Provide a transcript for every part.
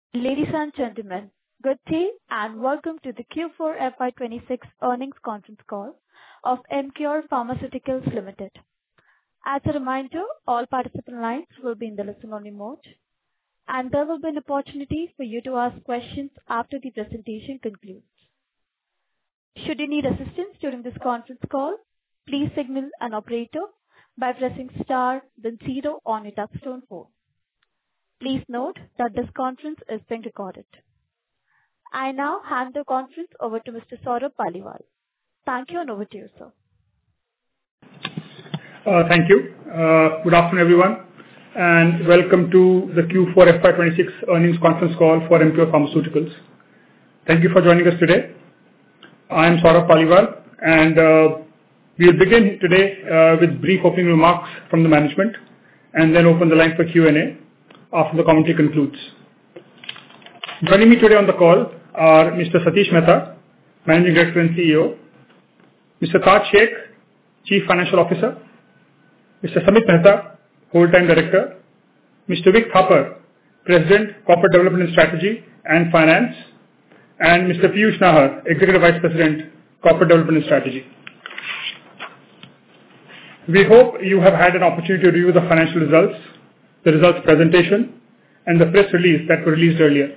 Ladies and gentlemen, good day and welcome to the Q4 FY26 earnings conference call of Emcure Pharmaceuticals Limited. As a reminder, all participant lines will be in the listen-only mode, and there will be an opportunity for you to ask questions after the presentation concludes. Should you need assistance during this conference call, please signal an operator by pressing star then zero on your touchtone phone. Please note that this conference is being recorded. I now hand the conference over to Mr. Saurabh Paliwal. Thank you, and over to you, sir. Thank you. Good afternoon, everyone, and welcome to the Q4 FY26 earnings conference call for Emcure Pharmaceuticals. Thank you for joining us today. I am Saurabh Paliwal, and we'll begin today with brief opening remarks from the management and then open the line for Q&A after the commentary concludes. Joining me today on the call are Mr. Satish Mehta, Managing Director and CEO, Mr. Taj Shaikh, Chief Financial Officer, Mr. Samit Mehta, Whole-Time Director, Mr. Vik Thapar, President, Corporate Development and Strategy and Finance, and Mr. Piyush Nahar, Executive Vice President, Corporate Development and Strategy. We hope you have had an opportunity to review the financial results, the results presentation, and the press release that were released earlier.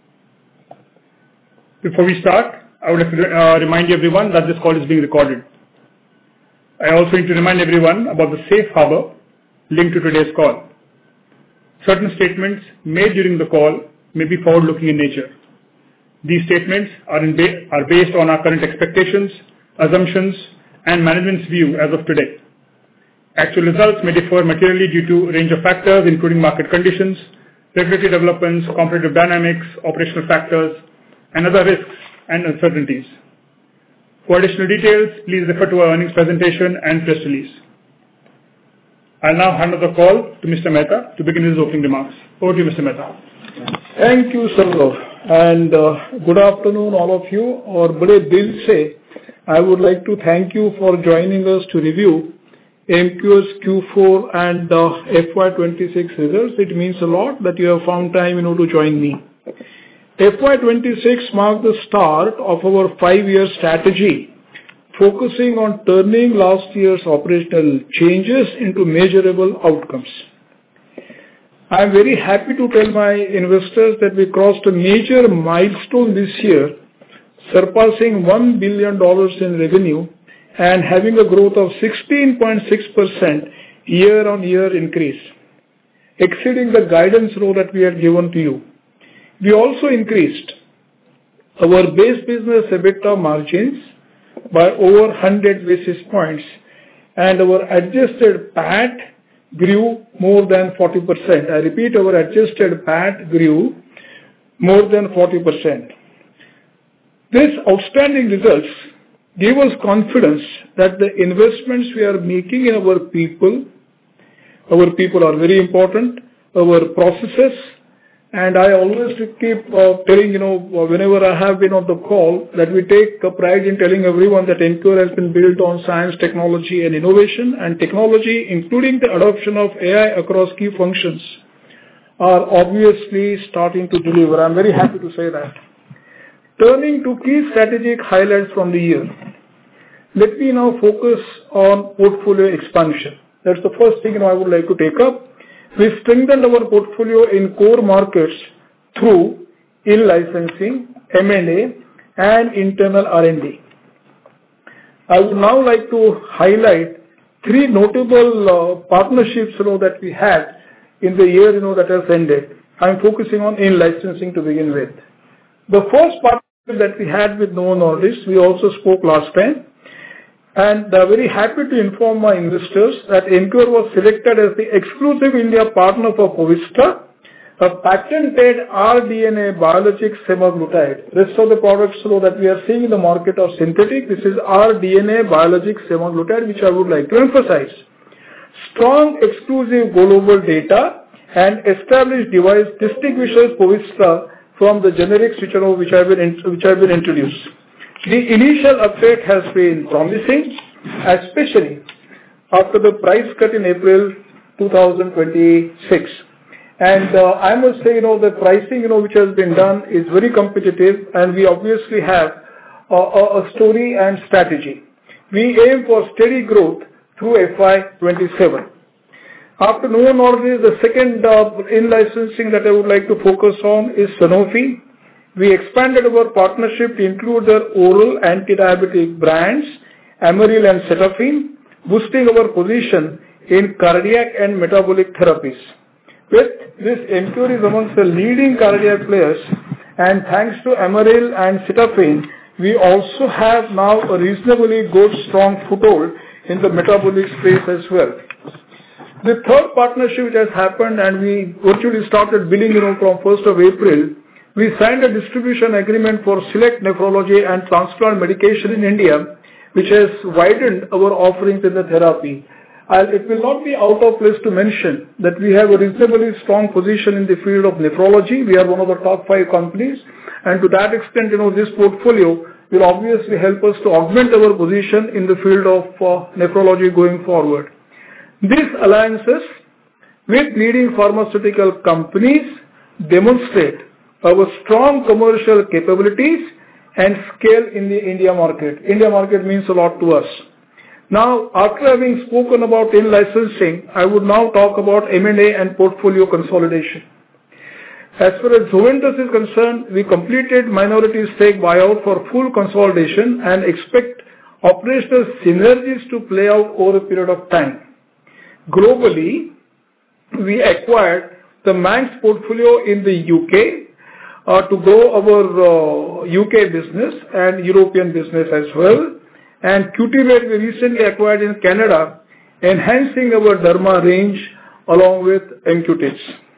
Before we start, I would like to remind everyone that this call is being recorded. I also need to remind everyone about the safe harbor linked to today's call. Certain statements made during the call may be forward-looking in nature. These statements are based on our current expectations, assumptions, and management's view as of today. Actual results may differ materially due to a range of factors, including market conditions, regulatory developments, competitive dynamics, operational factors, and other risks and uncertainties. For additional details, please refer to our earnings presentation and press release. I'll now hand over the call to Mr. Mehta to begin his opening remarks. Over to you, Mr. Mehta. Thank you, Saurabh, and good afternoon, all of you. Or bade dil se, I would like to thank you for joining us to review Emcure's Q4 and FY26 results. It means a lot that you have found time to join me. FY26 marked the start of our 5-year strategy, focusing on turning last year's operational changes into measurable outcomes. I am very happy to tell my investors that we crossed a major milestone this year, surpassing $1 billion in revenue and having a growth of 16.6% year-on-year increase, exceeding the guidance row that we had given to you. We also increased our base business EBITDA margins by over 100 basis points, and our adjusted PAT grew more than 40%. I repeat, our adjusted PAT grew more than 40%. These outstanding results give us confidence that the investments we are making in our people are very important, our processes, and I always keep telling, whenever I have been on the call, that we take pride in telling everyone that Emcure has been built on science, technology, and innovation, and technology, including the adoption of AI across key functions, are obviously starting to deliver. I'm very happy to say that. Turning to key strategic highlights from the year, let me now focus on portfolio expansion. That's the first thing I would like to take up. We strengthened our portfolio in core markets through in-licensing, M&A, and internal R&D. I would now like to highlight 3 notable partnerships that we had in the year that has ended. I'm focusing on in-licensing to begin with. The first partnership that we had with Novo Nordisk, we also spoke last time, and I'm very happy to inform my investors that Emcure was selected as the exclusive India partner for Poviztra, a patented rDNA biologic semaglutide. Rest of the products that we are seeing in the market are synthetic. This is rDNA biologic semaglutide, which I would like to emphasize. Strong exclusive global data and established device distinguishes Poviztra from the generics which have been introduced. The initial uptake has been promising, especially after the price cut in April 2026. And I must say, the pricing, which has been done is very competitive, and we obviously have a story and strategy. We aim for steady growth through FY27. After Novo Nordisk, the second in-licensing that I would like to focus on is Sanofi. We expanded our partnership to include their oral anti-diabetic brands, Amaryl and Cetapin, boosting our position in cardiac and metabolic therapies. With this, Emcure is amongst the leading cardiac players, and thanks to Amaryl and Cetapin, we also have now a reasonably good, strong foothold in the metabolic space as well. The third partnership which has happened, and we virtually started billing, from 1st of April, we signed a distribution agreement for select nephrology and transplant medication in India, which has widened our offerings in the therapy. It will not be out of place to mention that we have a reasonably strong position in the field of nephrology. We are one of the top 5 companies, and to that extent, this portfolio will obviously help us to augment our position in the field of nephrology going forward. These alliances with leading pharmaceutical companies demonstrate our strong commercial capabilities and scale in the India market. India market means a lot to us. Now, after having spoken about in-licensing, I would now talk about M&A and portfolio consolidation. As far as Zuventus is concerned, we completed minority stake buyout for full consolidation and expect operational synergies to play out over a period of time. Globally, we acquired the Manx portfolio in the UK to grow our UK business and European business as well. And Cutimed we recently acquired in Canada, enhancing our derma range along with Emcutix.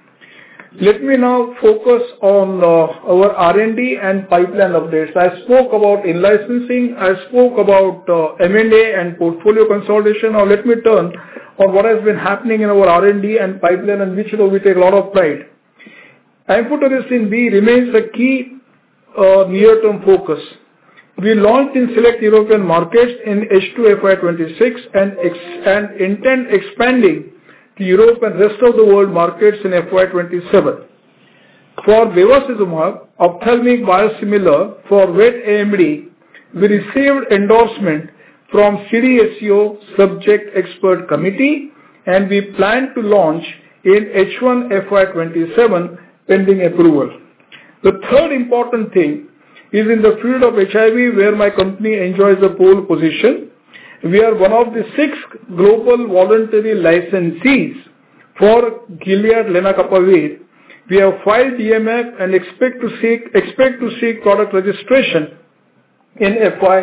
Let me now focus on our R&D and pipeline updates. I spoke about in-licensing, I spoke about M&A and portfolio consolidation. Now let me turn on what has been happening in our R&D and pipeline, and which we take a lot of pride. Amphotericin B remains a key near-term focus. We launched in select European markets in H2 FY26 and intend expanding to Europe and rest of the world markets in FY27. For bevacizumab, ophthalmic biosimilar for wet AMD, we received endorsement from CDSCO Subject Expert Committee, and we plan to launch in H1 FY27 pending approval. The third important thing is in the field of HIV, where my company enjoys a pole position. We are one of the 6 global voluntary licensees for Gilead Lenacapavir. We have filed DMF and expect to seek product registration in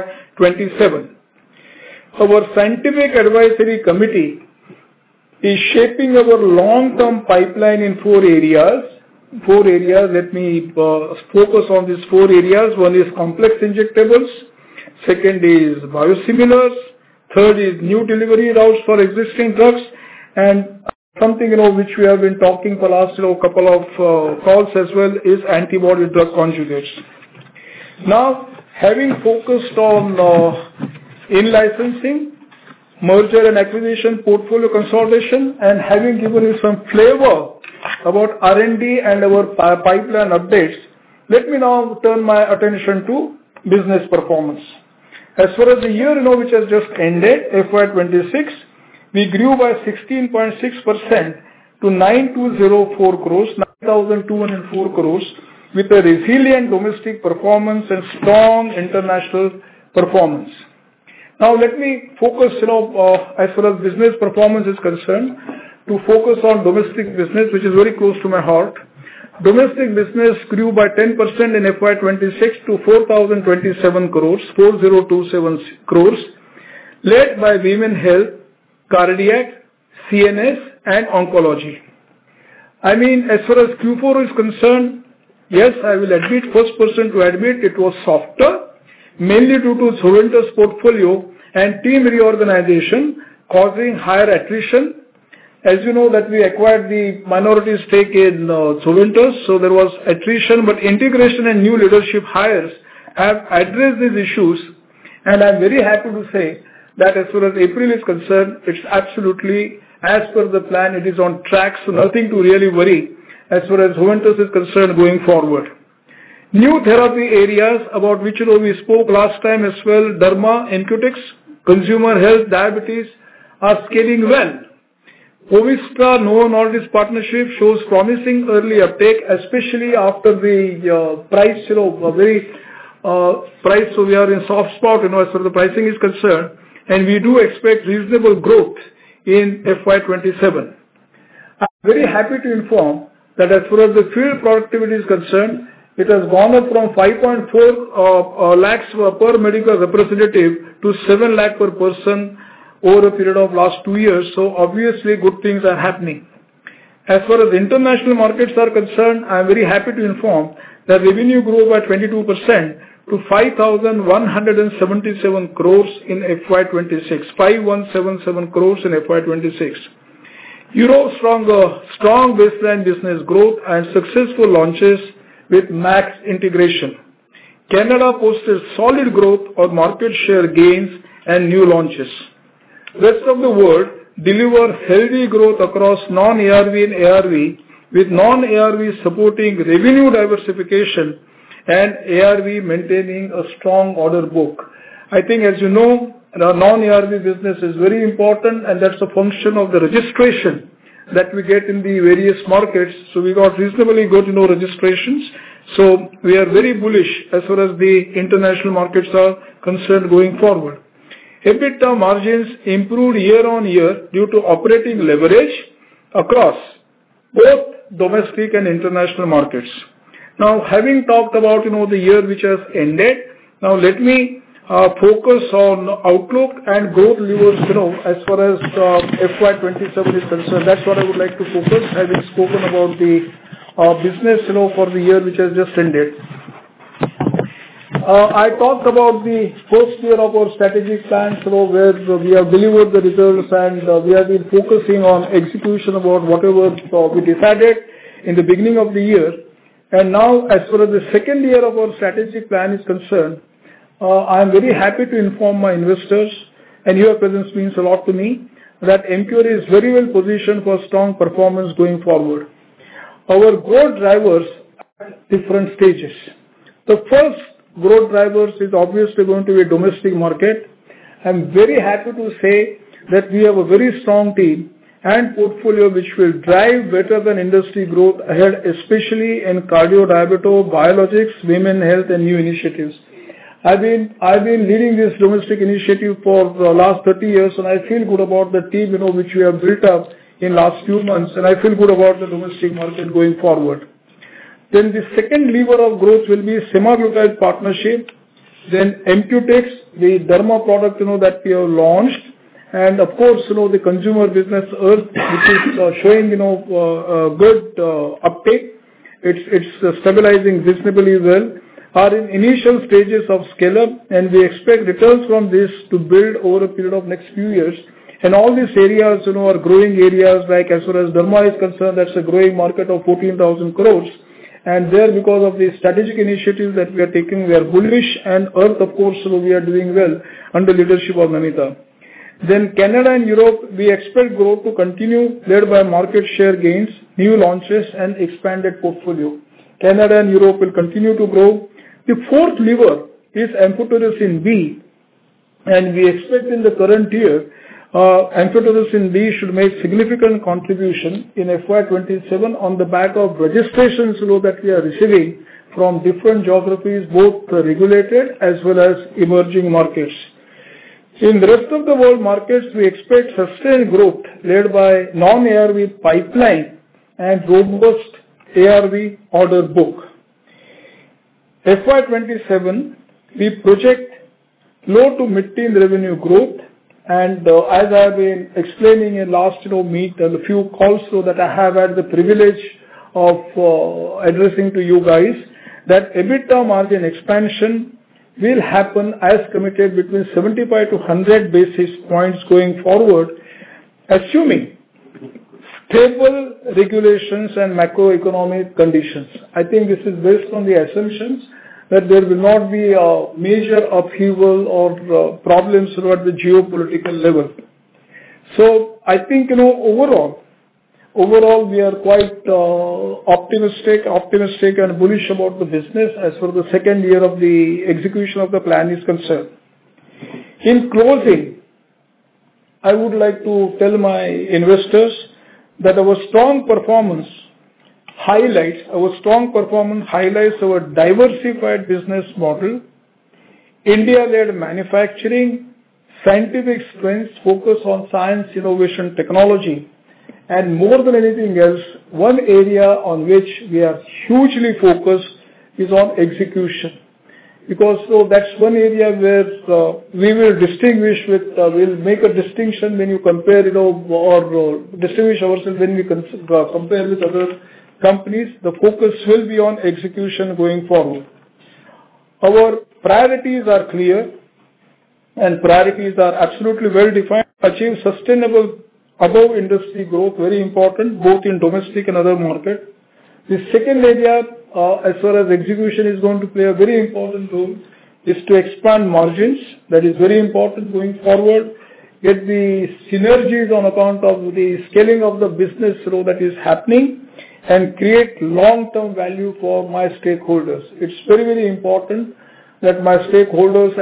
FY27. Our scientific advisory committee is shaping our long-term pipeline in 4 areas. Let me focus on these 4 areas. One is complex injectables. Second is biosimilars. Third is new delivery routes for existing drugs. And something, which we have been talking for last, couple of calls as well is antibody drug conjugates. Now, having focused on in-licensing, merger and acquisition, portfolio consolidation, and having given you some flavor about R&D and our pipeline updates, let me now turn my attention to business performance. As far as the year, which has just ended, FY26, we grew by 16.6% to 9,204 crores, 9,204 crores, with a resilient domestic performance and strong international performance. Now let me focus, as far as business performance is concerned, to focus on domestic business, which is very close to my heart. Domestic business grew by 10% in FY26 to 4,027 crores, 4,027 crores, led by women health, cardiac, CNS, and oncology. As far as Q4 is concerned, yes, I will admit, first person to admit it was softer, mainly due to Zuventus portfolio and team reorganization causing higher attrition. As you know that we acquired the minority stake in Zuventus, so there was attrition, but integration and new leadership hires have addressed these issues, and I'm very happy to say that as far as April is concerned, it's absolutely as per the plan, it is on track, so nothing to really worry. as far as Juventus is concerned going forward. New therapy areas about which we spoke last time as well, derma, ancutics, consumer health, diabetes are scaling well. Povista Novo Nordisk partnership shows promising early uptake, especially after the price, price, so we are in soft spot, as far as the pricing is concerned, and we do expect reasonable growth in FY27. I'm very happy to inform that as far as the field productivity is concerned, it has gone up from 5.4 lakhs per medical representative to 7 lakh per person over a period of last 2 years. So obviously good things are happening. As far as international markets are concerned, I am very happy to inform that revenue grew by 22% to 5,177 crores in FY26. 5,177 crores in FY26. Europe strong baseline business growth and successful launches with Max integration. Canada posted solid growth on market share gains and new launches. Rest of the world deliver healthy growth across non-ARV and ARV, with non-ARV supporting revenue diversification and ARV maintaining a strong order book. I think, as you know, the non-ARV business is very important, and that's a function of the registration that we get in the various markets. So we got reasonably good, registrations. So we are very bullish as far as the international markets are concerned going forward. EBITDA margins improved year on year due to operating leverage across both domestic and international markets. Now, having talked about, the year which has ended, now let me focus on outlook and growth levers, as far as FY27 is concerned. That's what I would like to focus, having spoken about the business, for the year which has just ended. I talked about the first year of our strategic plan, where we have delivered the results and we have been focusing on execution about whatever we decided in the beginning of the year. And now, as far as the second year of our strategic plan is concerned, I am very happy to inform my investors, and your presence means a lot to me, that Emcure is very well positioned for strong performance going forward. Our growth drivers at different stages. The first growth drivers is obviously going to be domestic market. I'm very happy to say that we have a very strong team and portfolio which will drive better than industry growth ahead, especially in cardio, diabeto, biologics, women health, and new initiatives. I've been leading this domestic initiative for the last 30 years, and I feel good about the team, which we have built up in last few months, and I feel good about the domestic market going forward. Then the second lever of growth will be semaglutide partnership, then Emcutex, the derma product, that we have launched, and of course, the consumer business Earth, which is showing, good uptake. It's stabilizing reasonably well, are in initial stages of scale-up, and we expect returns from this to build over a period of next few years. And all these areas, are growing areas, like as far as derma is concerned, that's a growing market of 14,000 crores. And there, because of the strategic initiatives that we are taking, we are bullish, and Earth, of course, we are doing well under leadership of Namita. Then Canada and Europe, we expect growth to continue, led by market share gains, new launches, and expanded portfolio. Canada and Europe will continue to grow. The fourth lever is amphotericin B, and we expect in the current year, amphotericin B should make significant contribution in FY27 on the back of registrations that we are receiving from different geographies, both regulated as well as emerging markets. In the rest of the world markets, we expect sustained growth led by non-ARV pipeline and robust ARV order book. FY27, we project low to mid-teen revenue growth, and as I have been explaining in last meet and a few calls that I have had the privilege of addressing to you guys, that EBITDA margin expansion will happen as committed between 75 to 100 basis points going forward, assuming stable regulations and macroeconomic conditions. I think this is based on the assumptions that there will not be a major upheaval or problems at the geopolitical level. So I think, overall, overall, we are quite optimistic and bullish about the business as for the second year of the execution of the plan is concerned. In closing, I would like to tell my investors that our strong performance highlights our diversified business model, India-led manufacturing, scientific strengths, focus on science, innovation, technology, and more than anything else, one area on which we are hugely focused is on execution. Because that's one area where we will we'll make a distinction when you compare, or distinguish ourselves when we compare with other companies. The focus will be on execution going forward. Our priorities are clear and priorities are absolutely well defined. Achieve sustainable above industry growth, very important, both in domestic and other market. The second area, as far as execution is going to play a very important role, is to expand margins. That is very important going forward. Get the synergies on account of the scaling of the business that is happening and create long-term value for my stakeholders. It's very, very important that my stakeholders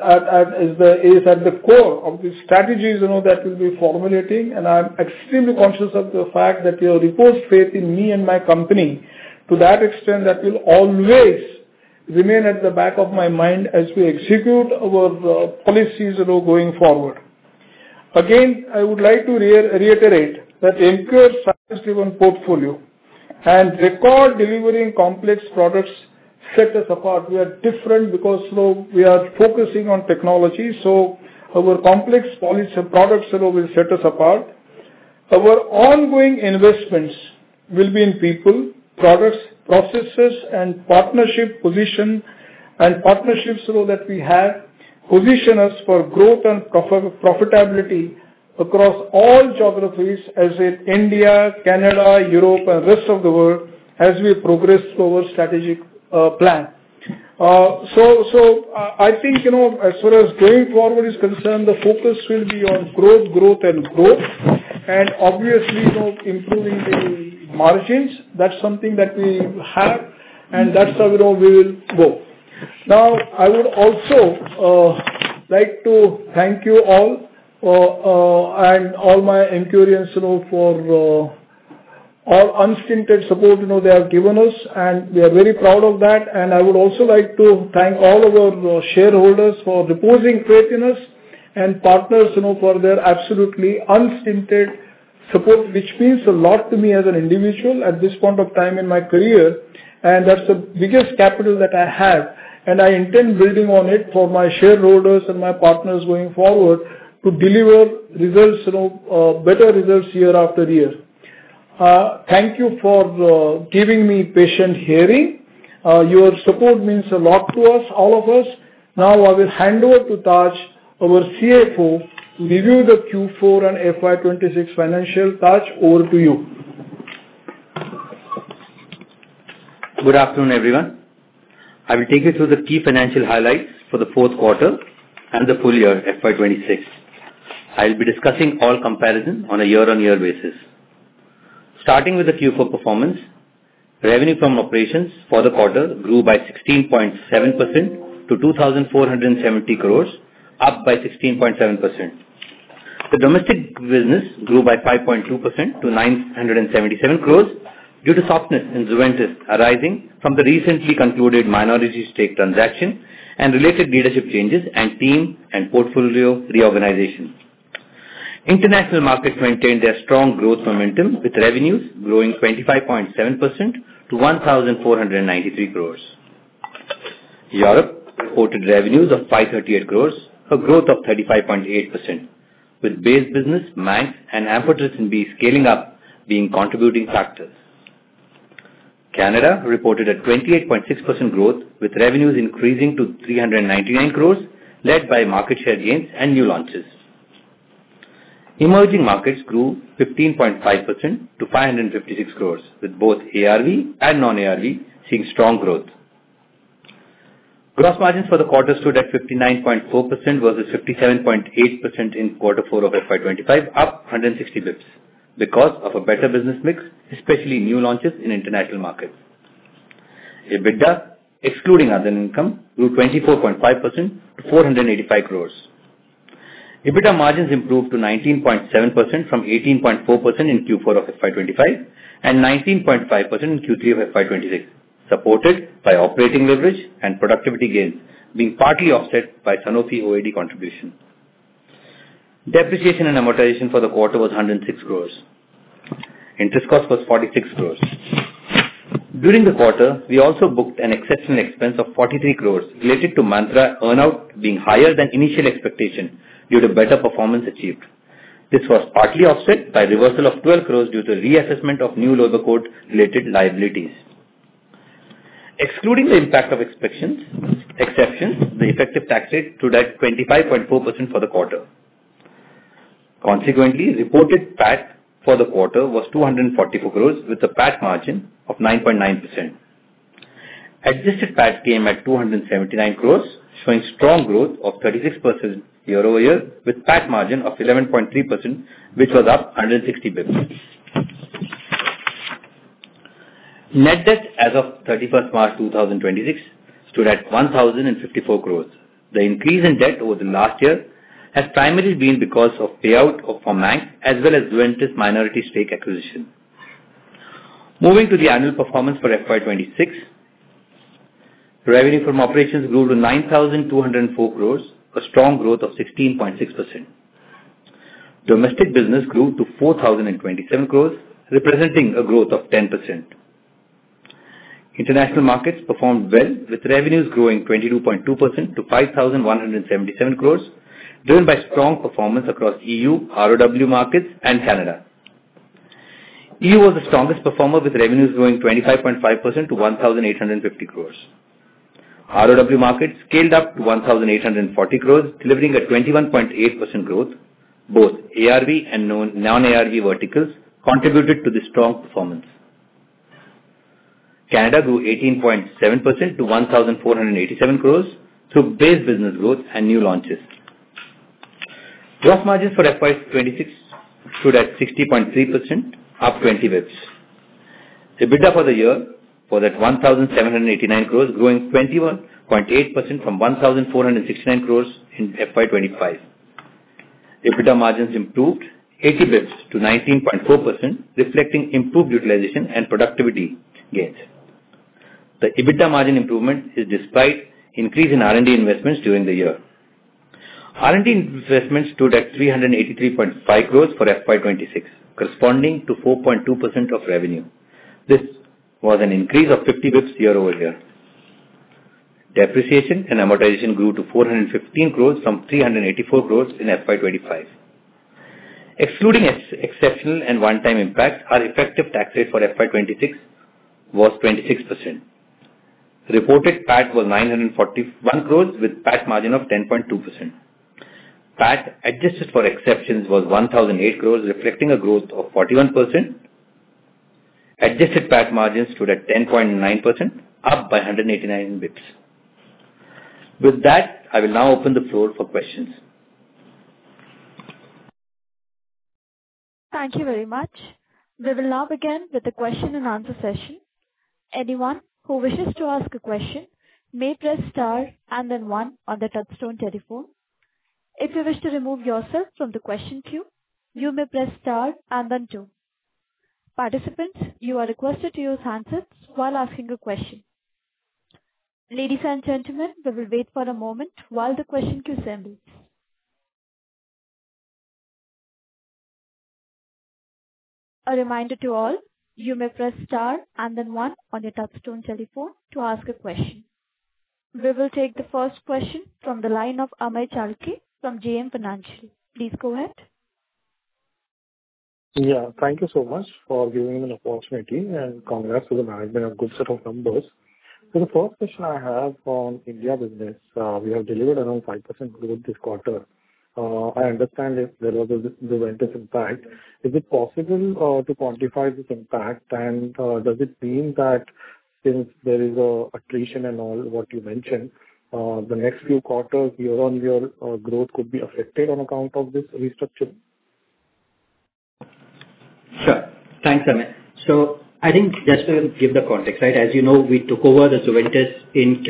is at the core of the strategies that we'll be formulating, and I'm extremely conscious of the fact that you repose faith in me and my company to that extent that will always remain at the back of my mind as we execute our policies going forward. Again, I would like to reiterate that Emcure's science-driven portfolio and record delivering complex products set us apart. We are different because we are focusing on technology. So our complex products will set us apart. Our ongoing investments will be in people, products, processes, and partnerships that we have position us for growth and profitability across all geographies as in India, Canada, Europe, and rest of the world as we progress through our strategic plan. So I think, as far as going forward is concerned, the focus will be on growth, and obviously, improving the margins. That's something that we have, and that's how we will go. Now, I would also like to thank you all and all my Emcurians for all unstinted support they have given us, and we are very proud of that. And I would also like to thank all of our shareholders for reposing faith in us, and partners for their absolutely unstinted support, which means a lot to me as an individual at this point of time in my career, and that's the biggest capital that I have, and I intend building on it for my shareholders and my partners going forward to deliver results, better results year after year. Thank you for giving me patient hearing. Your support means a lot to us, all of us. Now I will hand over to Taj, our CFO, to review the Q4 and FY26 financial. Taj, over to you. Good afternoon, everyone. I will take you through the key financial highlights for the fourth quarter and the full year FY26. I will be discussing all comparisons on a year-on-year basis. Starting with the Q4 performance, revenue from operations for the quarter grew by 16.7% to 2,470 crores, up by 16.7%. The domestic business grew by 5.2% to 977 crores due to softness in Zuventus arising from the recently concluded minority stake transaction and related leadership changes and team and portfolio reorganization. International markets maintained their strong growth momentum with revenues growing 25.7% to 1,493 crores. Europe reported revenues of 538 crores, a growth of 35.8%, with base business, Manx and Amphotericin B scaling up being contributing factors. Canada reported a 28.6% growth with revenues increasing to 399 crores, led by market share gains and new launches. Emerging markets grew 15.5% to 556 crores, with both ARV and non-ARV seeing strong growth. Gross margins for the quarter stood at 59.4% versus 57.8% in quarter 4 of FY25, up 160 bips. because of a better business mix, especially new launches in international markets. EBITDA, excluding other income, grew 24.5% to 485 crores. EBITDA margins improved to 19.7% from 18.4% in Q4 of FY25 and 19.5% in Q3 of FY26, supported by operating leverage and productivity gains, being partly offset by Sanofi OAD contribution. Depreciation and amortization for the quarter was 106 crores. Interest cost was 46 crores. During the quarter, we also booked an exceptional expense of 43 crores related to Mantra earnout being higher than initial expectation due to better performance achieved. This was partly offset by reversal of 12 crores due to reassessment of new labor code related liabilities. Excluding the impact of exceptions, the effective tax rate stood at 25.4% for the quarter. Consequently, reported PAT for the quarter was 244 crores with a PAT margin of 9.9%. Adjusted PAT came at 279 crores, showing strong growth of 36% year-over-year with PAT margin of 11.3%, which was up 160 bps. Net debt as of 31st March 2026 stood at 1,054 crores. The increase in debt over the last year has primarily been because of payout for Mank as well as Zuventus minority stake acquisition. Moving to the annual performance for FY26, revenue from operations grew to 9,204 crores, a strong growth of 16.6%. Domestic business grew to 4,027 crores, representing a growth of 10%. International markets performed well with revenues growing 22.2% to 5,177 crores, driven by strong performance across EU, ROW markets and Canada. EU was the strongest performer with revenues growing 25.5% to 1,850 crores. ROW markets scaled up to 1,840 crores, delivering a 21.8% growth. Both ARV and non-ARV verticals contributed to the strong performance. Canada grew 18.7% to 1,487 crores through base business growth and new launches. Gross margins for FY26 stood at 60.3%, up 20 bps. EBITDA for the year was at 1,789 crores, growing 21.8% from 1,469 crores in FY25. EBITDA margins improved 80 bps to 19.4%, reflecting improved utilization and productivity gains. The EBITDA margin improvement is despite increase in R&D investments during the year. R&D investments stood at 383.5 crores for FY26, corresponding to 4.2% of revenue. This was an increase of 50 bps year-over-year. Depreciation and amortization grew to 415 crores from 384 crores in FY25. Excluding exceptional and one-time impacts, our effective tax rate for FY26 was 26%. Reported PAT was 941 crores with PAT margin of 10.2%. PAT adjusted for exceptions was 1,008 crores, reflecting a growth of 41%. Adjusted PAT margins stood at 10.9%, up by 189 bps. With that, I will now open the floor for questions. Thank you very much. We will now begin with the question and answer session. Anyone who wishes to ask a question may press star and then one on the touchtone telephone. If you wish to remove yourself from the question queue, you may press star and then two. Participants, you are requested to use handsets while asking a question. Ladies and gentlemen, we will wait for a moment while the question queue assembles. A reminder to all, you may press star and then one on your touchtone telephone to ask a question. We will take the first question from the line of Amey Chalke from JM Financial. Please go ahead. Yeah, thank you so much for giving me an opportunity and congrats to the management on a good set of numbers. So the first question I have on India business, we have delivered around 5% growth this quarter. I understand if there was a Zuventus impact. Is it possible to quantify this impact, and does it mean that since there is a attrition and all what you mentioned, the next few quarters year-on-year growth could be affected on account of this restructuring? Sure. Thanks, Amit. So I think just to give the context, right, as you know, we took over the Zuventus in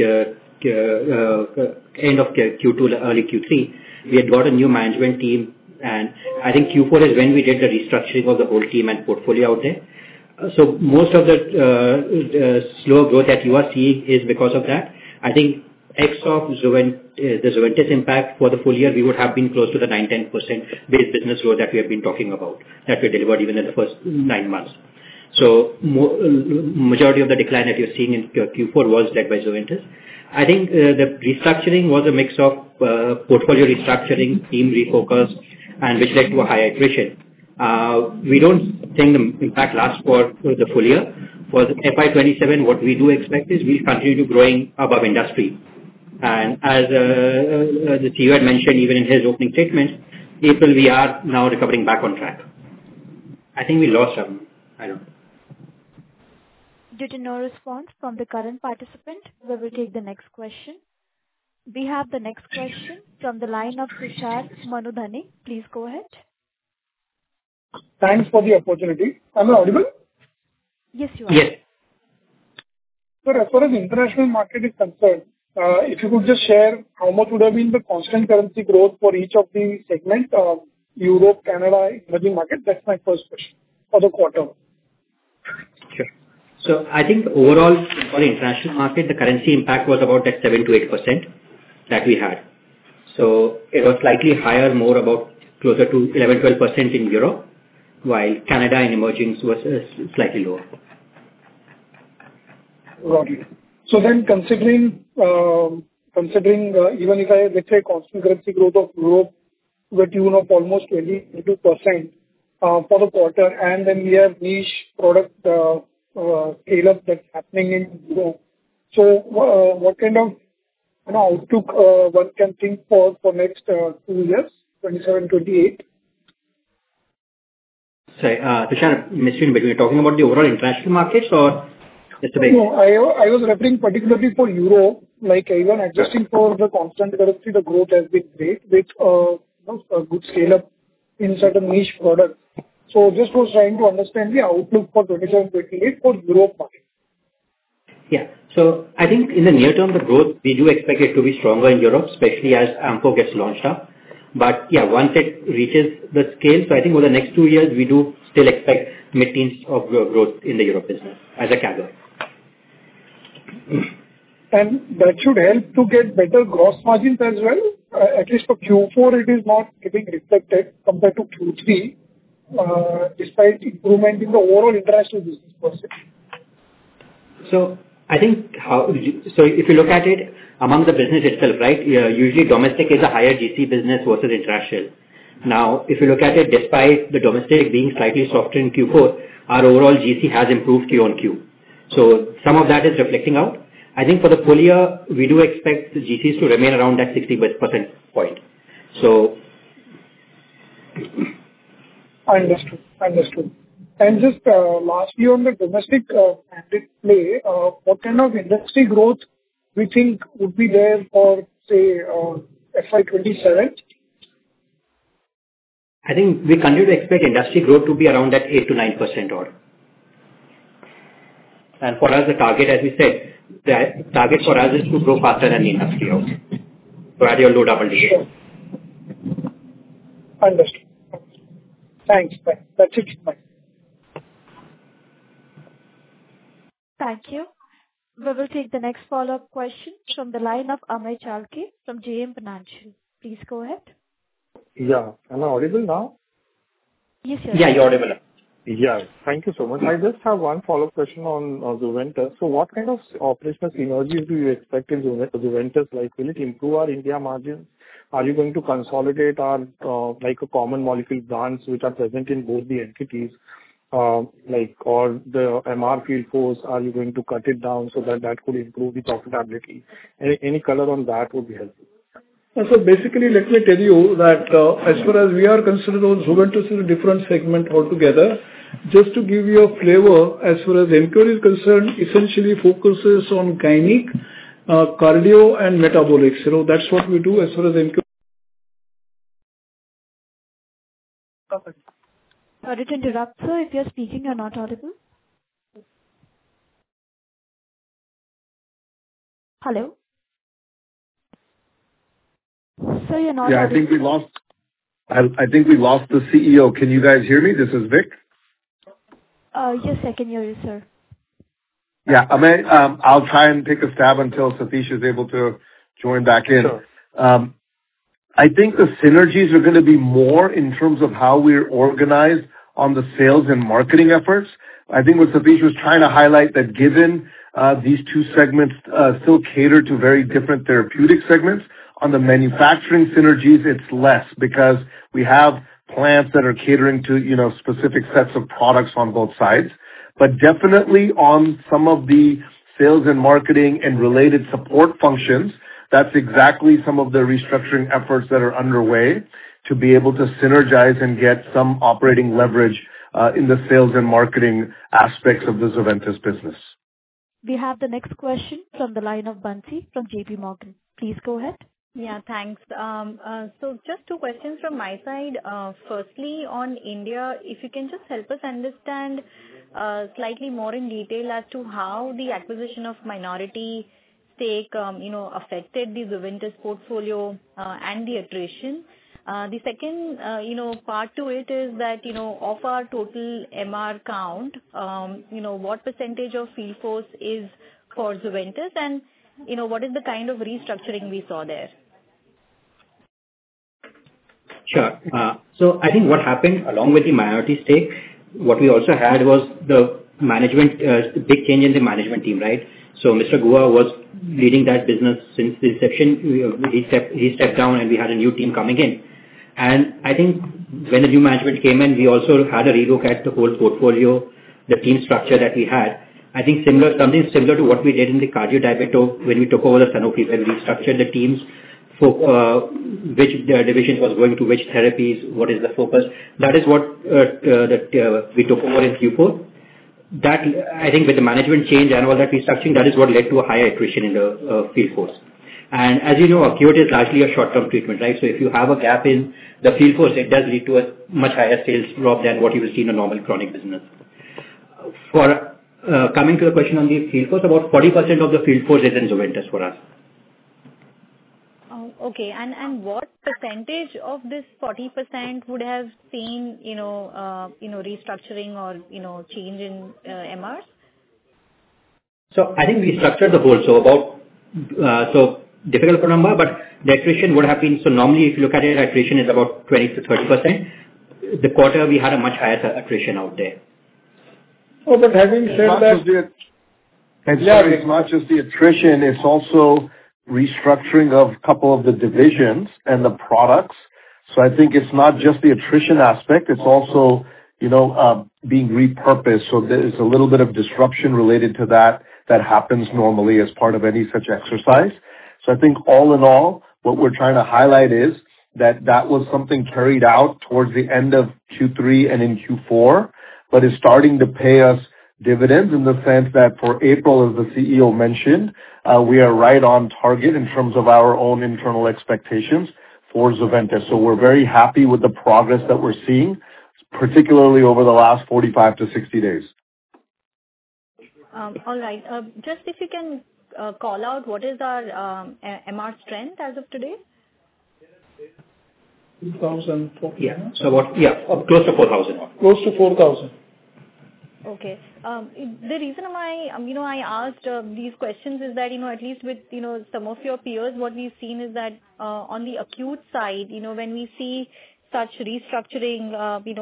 end of Q2, early Q3. We had got a new management team, and I think Q4 is when we did the restructuring of the whole team and portfolio out there. So most of the slow growth that you are seeing is because of that. I think X of the Zuventus impact for the full year, we would have been close to the 9-10% base business growth that we have been talking about, that we delivered even in the first 9 months. So majority of the decline that you're seeing in Q4 was led by Zuventus. I think the restructuring was a mix of portfolio restructuring, team refocus, and which led to a higher attrition. We don't think the impact lasts for the full year. For the FY27, what we do expect is we'll continue to growing above industry. And as the CEO had mentioned even in his opening statement, April we are now recovering back on track. I think we lost some. I don't know. Due to no response from the current participant, we will take the next question. We have the next question from the line of Tushar Manudhane. Please go ahead. Thanks for the opportunity. Am I audible? Yes, you are. Yes. Sir, as far as the international market is concerned, if you could just share how much would have been the constant currency growth for each of the segments, Europe, Canada, emerging market. That's my first question for the quarter. Sure. So I think overall for the international market, the currency impact was about that 7 to 8% that we had. So it was slightly higher, more about closer to 11-12% in Europe, while Canada and emergings was slightly lower. Got it. So then considering even if I, let's say, constant currency growth of Europe to the tune of almost 22% for the quarter, and then we have niche product scale-up that's happening in Europe. So what kind of outlook one can think for next 2 years, 27, 28? Sorry, Tushar, missed you in between. You're talking about the overall international markets or just a bit? No, I was referring particularly for Europe, like even adjusting for the constant currency, the growth has been great with a good scale-up in certain niche products. So just was trying to understand the outlook for 27, 28 for Europe market. Yeah. So I think in the near term, the growth, we do expect it to be stronger in Europe, especially as Amco gets launched up. But yeah, once it reaches the scale, so I think over the next 2 years, we do still expect mid-teens of growth in the Europe business as a CAGR. And that should help to get better gross margins as well. At least for Q4, it is not getting reflected compared to Q3, despite improvement in the overall international business per se. So I think so if you look at it among the business itself, right, usually domestic is a higher GC business versus international. Now, if you look at it, despite the domestic being slightly softer in Q4, our overall GC has improved Q on Q. So some of that is reflecting out. I think for the full year, we do expect the GCs to remain around that 60% point. So Understood. And just lastly on the domestic branded play, what kind of industry growth we think would be there for, say, FY27? I think we continue to expect industry growth to be around that 8 to 9% odd. And for us, the target, as we said, the target for us is to grow faster than the industry out. So at your low double digit. Sure. Understood. Thanks. That's it. Bye. Thank you. We will take the next follow-up question from the line of Amey Chalke from JM Financial. Please go ahead. Yeah. Am I audible now? Yes, sir. Yeah, you're audible. Yeah. Thank you so much. I just have one follow-up question on Zuventus. So what kind of operational synergies do you expect in Zuventus? Like, will it improve our India margins? Are you going to consolidate our like a common molecule brands which are present in both the entities? Or the MR field force, are you going to cut it down so that could improve the profitability? Any color on that would be helpful. So basically, let me tell you that as far as we are concerned, Zuventus is a different segment altogether. Just to give you a flavor, as far as Emcure is concerned, essentially focuses on gynec, cardio and metabolics. That's what we do as far as Emcure. Sorry to interrupt, sir. If you're speaking, you're not audible. Hello? Sir, you're not Yeah, I audible. think we lost. I think we lost the CEO. Can you guys hear me? This is Vic. Yes, I can hear you, sir. Yeah, I'll try and take a stab until Satish is able to join back in. Sure. I think the synergies are going to be more in terms of how we're organized on the sales and marketing efforts. I think what Satish was trying to highlight that given these two segments still cater to very different therapeutic segments, on the manufacturing synergies, it's less because we have plants that are catering to, specific sets of products on both sides. But definitely on some of the sales and marketing and related support functions, that's exactly some of the restructuring efforts that are underway to be able to synergize and get some operating leverage in the sales and marketing aspects of the Zuventus business. We have the next question from the line of Bansi from JP Morgan. Please go ahead. Yeah, thanks. So just two questions from my side. Firstly, on India, if you can just help us understand slightly more in detail as to how the acquisition of minority stake, affected the Zuventus portfolio and the attrition. The second, part to it is that, of our total MR count, what percentage of field force is for Zuventus and, what is the kind of restructuring we saw there? Sure. So I think what happened along with the minority stake, what we also had was the management, big change in the management team, right? So Mr. Guha was leading that business since the inception. He stepped down and we had a new team coming in. And I think when the new management came in, we also had a relook at the whole portfolio, the team structure that we had. I think something similar to what we did in the cardio-diabeto when we took over the Sanofi, when we structured the teams for which divisions was going to which therapies, what is the focus. That is what we took over in Q4. That, I think with the management change and all that restructuring, that is what led to a higher attrition in the field force. And as you know, acute is largely a short-term treatment, right? So if you have a gap in the field force, it does lead to a much higher sales drop than what you will see in a normal chronic business. For coming to the question on the field force, about 40% of the field force is in Zuventus for us. Okay, and what percentage of this 40% would have seen, restructuring or, change in MRs? So I think we structured the whole. So about difficult to number, but the attrition would have been. So normally, if you look at it, attrition is about 20 to 30%. The quarter we had a much higher attrition out there. Oh, but having said that, it's not just the attrition; it's also restructuring of a couple of the divisions and the products. So I think it's not just the attrition aspect, it's also, being repurposed. So there's a little bit of disruption related to that happens normally as part of any such exercise. So I think all in all, what we're trying to highlight is that was something carried out towards the end of Q3 and in Q4, but is starting to pay us dividends in the sense that for April, as the CEO mentioned, we are right on target in terms of our own internal expectations for Zuventus. So we're very happy with the progress that we're seeing, particularly over the last 45 to 60 days. All right. Just if you can call out what is our MR strength as of today? 2,004. Yeah. So close to 4,000. Close to 4,000. Okay. The reason why, I asked these questions is that, at least with, some of your peers, what we've seen is that on the acute side, when we see such restructuring,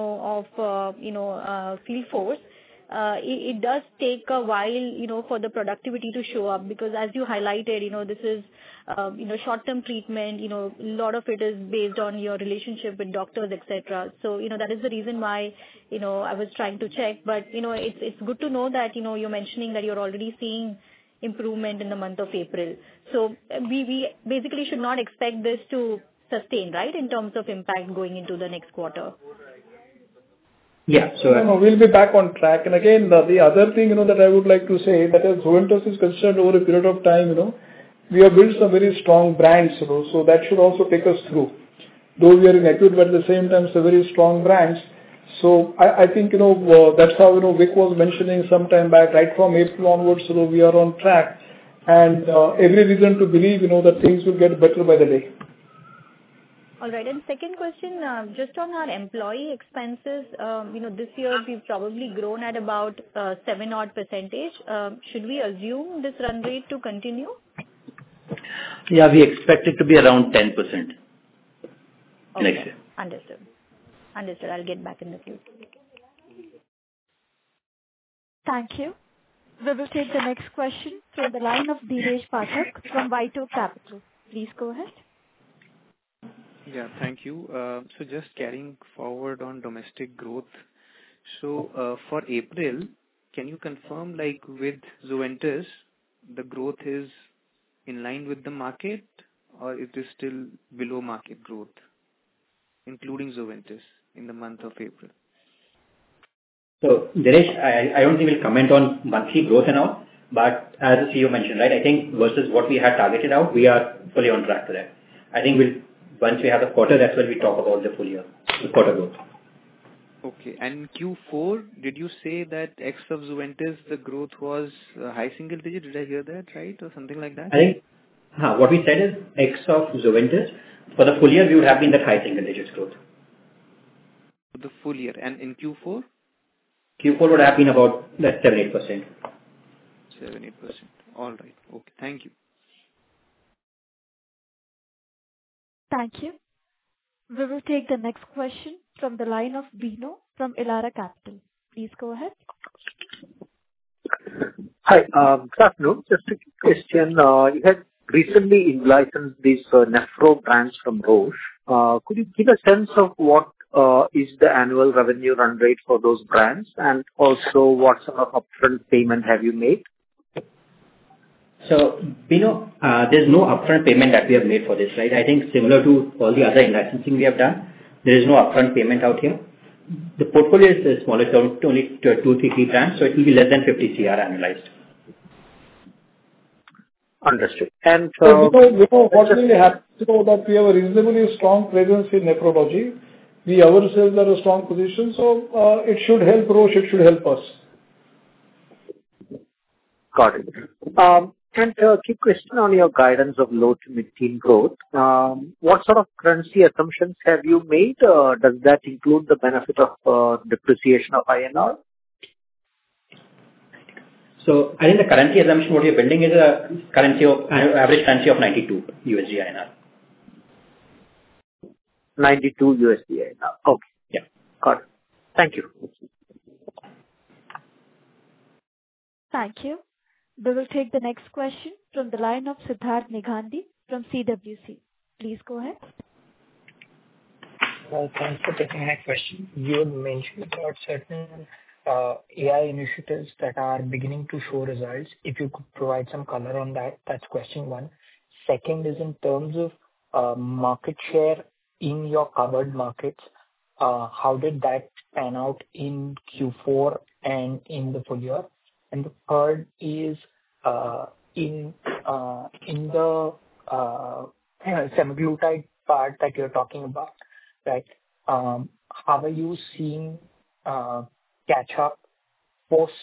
of field force, it does take a while, for the productivity to show up because as you highlighted, this is, short-term treatment, a lot of it is based on your relationship with doctors, etc. So, that is the reason why, I was trying to check, but, it's good to know that, you're mentioning that you're already seeing improvement in the month of April. So we basically should not expect this to sustain, right, in terms of impact going into the next quarter. Yeah. So we'll be back on track. And again, the other thing, that I would like to say that as Zuventus is concerned over a period of time, we have built some very strong brands, so that should also take us through. Though we are in acute, but at the same time, some very strong brands. So I think, that's how, Vic was mentioning some time back, right from April onwards, we are on track, and every reason to believe, that things will get better by the day. All right. And second question, just on our employee expenses, this year we've probably grown at about 7-odd%. Should we assume this run rate to continue? Yeah, we expect it to be around 10% next year. Understood. I'll get back in the queue. Thank you. We will take the next question from the line of Dheeresh Pathak from White Oak Capital. Please go ahead. Yeah, thank you. So just carrying forward on domestic growth. So for April, can you confirm, like with Zuventus, the growth is in line with the market, or it is still below market growth, including Zuventus in the month of April? So, Dinesh, I don't think we'll comment on monthly growth and all, but as the CEO mentioned, right, I think versus what we had targeted out, we are fully on track to that. I think once we have the quarter, that's when we talk about the full year, the quarter growth. Okay. And Q4, did you say that X of Zuventus, the growth was high single digit? Did I hear that right, or something like that? I think what we said is X of Zuventus. For the full year, we would have been that high single digits growth. For the full year. And in Q4? Q4 would have been about that 7-8%. 7-8%. All right. Okay. Thank you. Thank you. We will take the next question from the line of Bino from Elara Capital. Please go ahead. Hi, good afternoon. Just a quick question. You had recently licensed these nephro brands from Roche. Could you give a sense of what is the annual revenue run rate for those brands, and also what sort of upfront payment have you made? So, Bino, there's no upfront payment that we have made for this, right? I think similar to all the other in-licensing we have done, there is no upfront payment out here. The portfolio is smaller, so only 2-3 brands, so it will be less than 50 CR annualized. Understood. And what really happens is that we have a reasonably strong presence in nephrology. We ourselves are a strong position, so it should help Roche, it should help us. Got it. And a quick question on your guidance of low to mid-teen growth. What sort of currency assumptions have you made? Does that include the benefit of depreciation of INR? So I think the currency assumption what we are building is a average currency of 92 USD INR. 92 USD INR. Okay. Yeah. Got it. Thank you. Thank you. We will take the next question from the line of Siddharth Neghandi from CWC. Please go ahead. Thanks for taking my question. You had mentioned about certain AI initiatives that are beginning to show results. If you could provide some color on that, that's question one. Second is in terms of market share in your covered markets, how did that pan out in Q4 and in the full year? And the third is in the semaglutide part that you're talking about, right? How are you seeing catch up post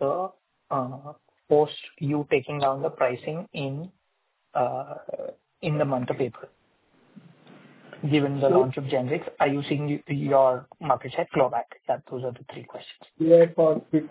you taking down the pricing in the month of April? Given the launch of generics, are you seeing your market share claw back? Yeah, those are the three questions.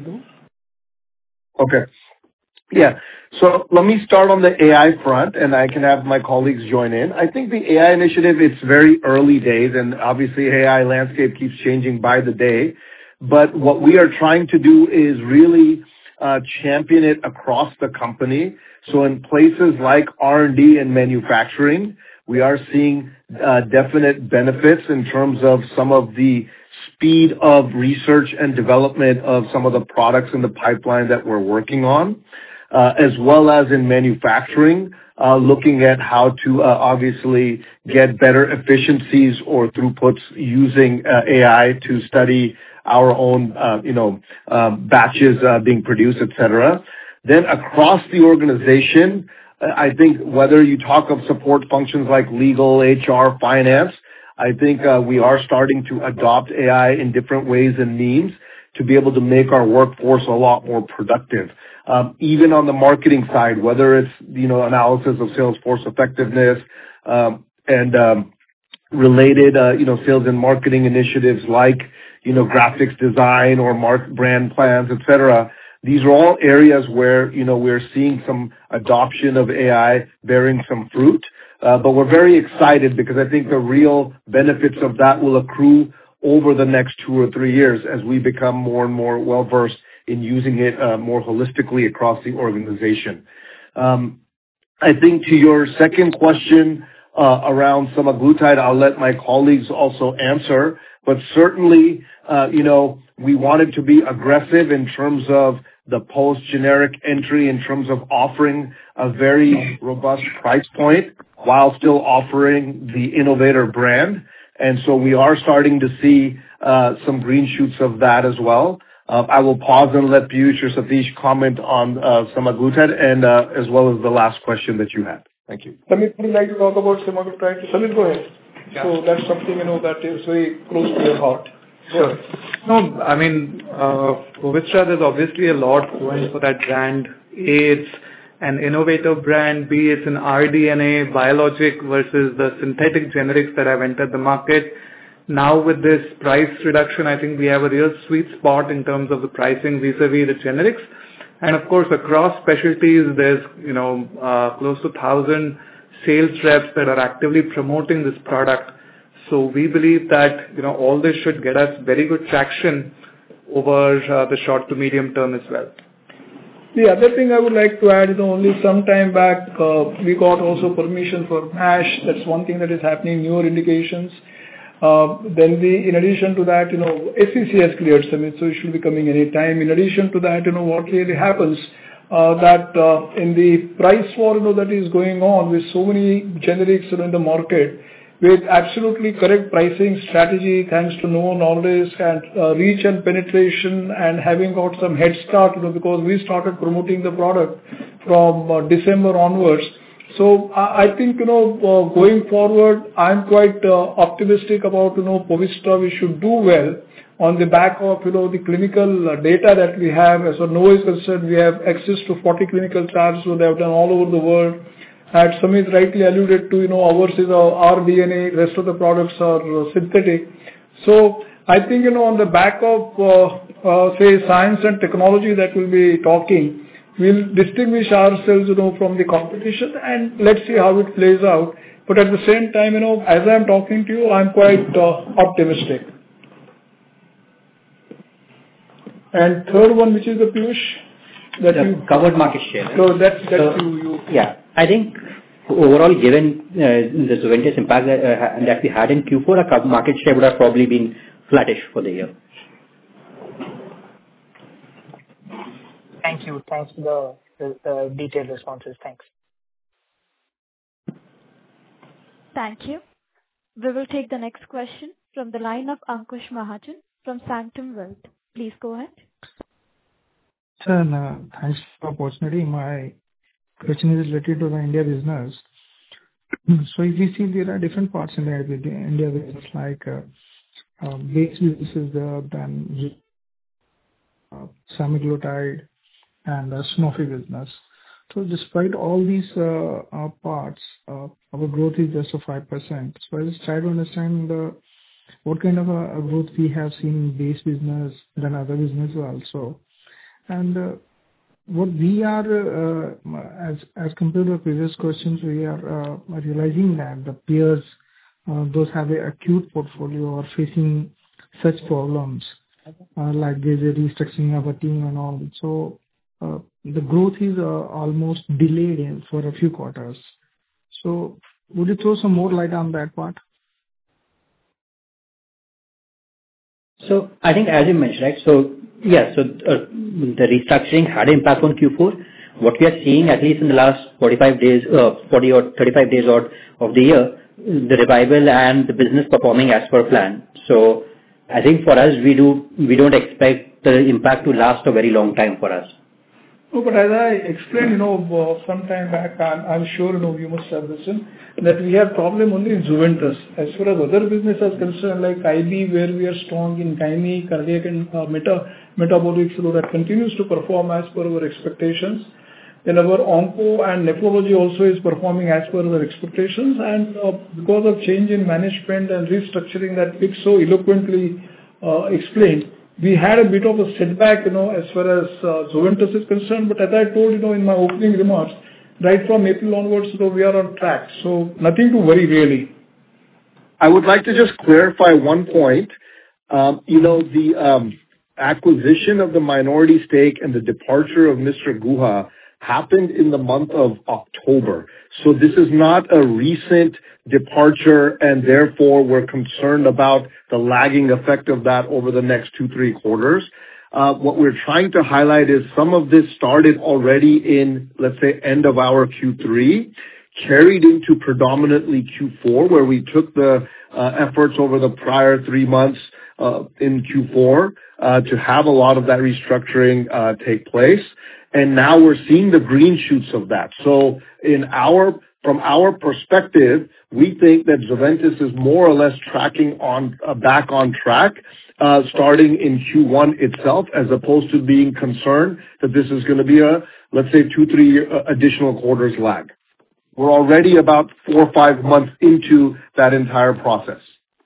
Okay. Yeah. So let me start on the AI front, and I can have my colleagues join in. I think the AI initiative, it's very early days, and obviously AI landscape keeps changing by the day. But what we are trying to do is really champion it across the company. So in places like R&D and manufacturing, we are seeing definite benefits in terms of some of the speed of research and development of some of the products in the pipeline that we're working on, as well as in manufacturing, looking at how to obviously get better efficiencies or throughputs using AI to study our own, batches being produced, etc. Then across the organization, I think whether you talk of support functions like legal, HR, finance, I think we are starting to adopt AI in different ways and means to be able to make our workforce a lot more productive. Even on the marketing side, whether it's, analysis of sales force effectiveness, and related, sales and marketing initiatives like, graphics design or brand plans, et cetera. These are all areas where, we're seeing some adoption of AI bearing some fruit. But we're very excited because I think the real benefits of that will accrue over the next 2 or 3 years as we become more and more well-versed in using it more holistically across the organization. I think to your second question around semaglutide, I'll let my colleagues also answer. But certainly, we wanted to be aggressive in terms of the post-generic entry, in terms of offering a very robust price point while still offering the innovator brand. And so we are starting to see some green shoots of that as well. I will pause and let Piyush or Satish comment on semaglutide and as well as the last question that you had. Thank you. Samit, would you like to talk about semaglutide? Samit, go ahead. Yeah. So that's something, that is very close to your heart. Sure. No, I mean, Poviztra, there's obviously a lot going for that brand. It's an innovative brand, be it an rDNA biologic versus the synthetic generics that have entered the market. Now with this price reduction, I think we have a real sweet spot in terms of the pricing vis-a-vis the generics. And of course, across specialties, there's, close to 1,000 sales reps that are actively promoting this product. So we believe that, all this should get us very good traction over the short to medium term as well. The other thing I would like to add is only some time back, we got also permission for MASH. That's one thing that is happening, newer indications. Then in addition to that, SEC has cleared some, so it should be coming any time. In addition to that, what really happens, that in the price war, that is going on with so many generics in the market, with absolutely correct pricing strategy, thanks to Novo Nordisk and reach and penetration and having got some head start, because we started promoting the product from December onwards. So I think, going forward, I'm quite optimistic about, Poviztra. We should do well on the back of, the clinical data that we have. As Novo is concerned, we have access to 40 clinical trials, so they have done all over the world. As Samit rightly alluded to, ours is rDNA, rest of the products are synthetic. So I think, on the back of, say, science and technology that we'll be talking, we'll distinguish ourselves, from the competition, and let's see how it plays out. But at the same time, as I'm talking to you, I'm quite optimistic. And third one, which is the Piyush? That you covered market share. Right? So that's you. Yeah. I think overall, given the Zuventus impact that we had in Q4, our market share would have probably been flattish for the year. Thank you. Thanks for the detailed responses. Thanks. Thank you. We will take the next question from the line of Ankush Mahajan from Sanctum Wealth. Please go ahead. Sir, thanks for the opportunity. My question is related to the India business. So if you see, there are different parts in the India business, like base businesses, then semaglutide and the Sanofi business. So despite all these parts, our growth is just 5%. So I just try to understand what kind of a growth we have seen in base business than other businesses also. And what we are, as compared to the previous questions, we are realizing that the peers, those have an acute portfolio, are facing such problems, like there's a restructuring of a team and all. So the growth is almost delayed for a few quarters. So would you throw some more light on that part? So I think as you mentioned, right? So yeah, so the restructuring had an impact on Q4. What we are seeing, at least in the last 45 days, 40 or 35 days odd of the year, the revival and the business performing as per plan. So I think for us, we don't expect the impact to last a very long time for us. No, but as I explained, some time back, I'm sure, you must have listened, that we have problem only in Zuventus. As far as other business is concerned, like IB, where we are strong in gynae, cardiac and metabolic, so that continues to perform as per our expectations. Then our onco and nephrology also is performing as per our expectations. And because of change in management and restructuring that Vic so eloquently explained, we had a bit of a setback, as far as Zuventus is concerned. But as I told, in my opening remarks, right from April onwards, we are on track. So nothing to worry really. I would like to just clarify one point. The acquisition of the minority stake and the departure of Mr. Guha happened in the month of October. So this is not a recent departure, and therefore we're concerned about the lagging effect of that over the next 2-3 quarters. What we're trying to highlight is some of this started already in, let's say, end of our Q3, carried into predominantly Q4, where we took the efforts over the prior 3 months in Q4 to have a lot of that restructuring take place. And now we're seeing the green shoots of that. So from our perspective, we think that Zuventus is more or less tracking back on track, starting in Q1 itself, as opposed to being concerned that this is going to be a, let's say, 2-3 additional quarters lag. We're already about 4 or 5 months into that entire process.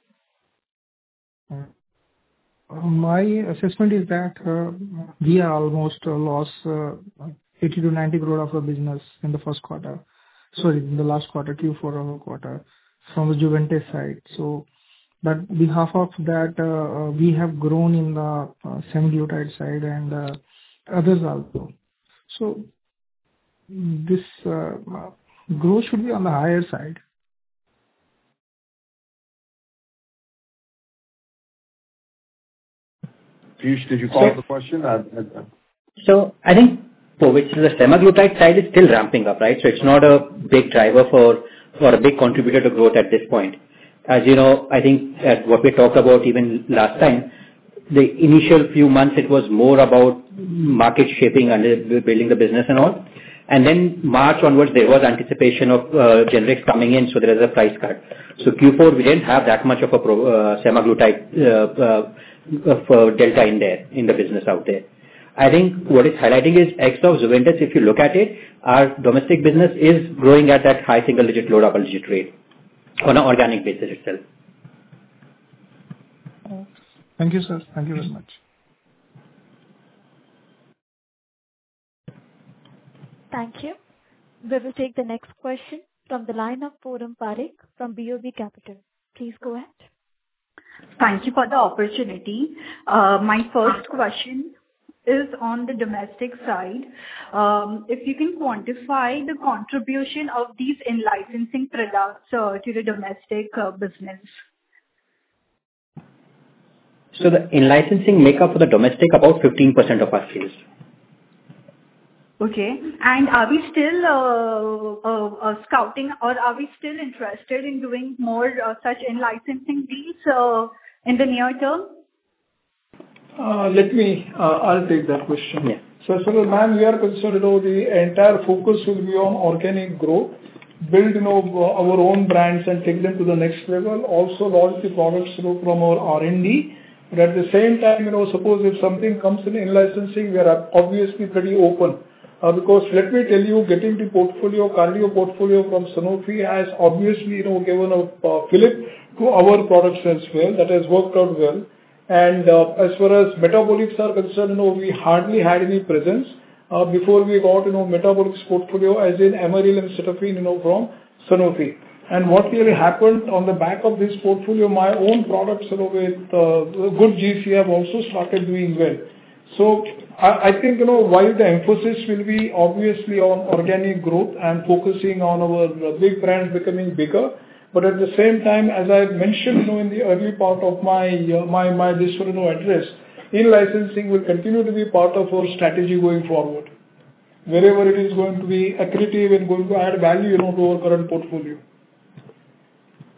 My assessment is that we are almost lost 80 to 90 crore of the business in the first quarter. Sorry, in the last quarter, Q4 of the quarter, from the Zuventus side. So, but behalf of that, we have grown in the semaglutide side and others also. So, this growth should be on the higher side. Piyush, did you follow the question? So I think for which the semaglutide side is still ramping up, right? So it's not a big driver or a big contributor to growth at this point. As you know, I think what we talked about even last time, the initial few months it was more about market shaping and building the business and all. And then March onwards there was anticipation of generics coming in, so there is a price cut. So Q4 we didn't have that much of a semaglutide delta in there, in the business out there. I think what is highlighting is X of Zuventus, if you look at it, our domestic business is growing at that high single digit, low double digit rate on an organic basis itself. Thank you, sir. Thank you very much. Thank you. We will take the next question from the line of Poonam Parekh from BOB Capital. Please go ahead. Thank you for the opportunity. My first question is on the domestic side. If you can quantify the contribution of these in-licensing products to the domestic business. So the in-licensing make up for the domestic about 15% of our sales. Okay. And are we still scouting, or are we still interested in doing more such in-licensing deals in the near term? I'll take that question. Yeah. So as far as ma'am, we are concerned, the entire focus will be on organic growth, build, our own brands and take them to the next level. Also launch the products, from our R&D. But at the same time, suppose if something comes in licensing, we are obviously pretty open. Because let me tell you, getting the cardio portfolio from Sanofi has obviously, given a fillip to our products as well. That has worked out well. And as far as metabolics are concerned, we hardly had any presence before we got, metabolics portfolio as in Amaryl and Cetapin, from Sanofi. And what really happened on the back of this portfolio, my own products, with good GC have also started doing well. So I think, while the emphasis will be obviously on organic growth and focusing on our big brands becoming bigger, but at the same time, as I mentioned, in the early part of my address, in-licensing will continue to be part of our strategy going forward. Wherever it is going to be accretive and going to add value, to our current portfolio.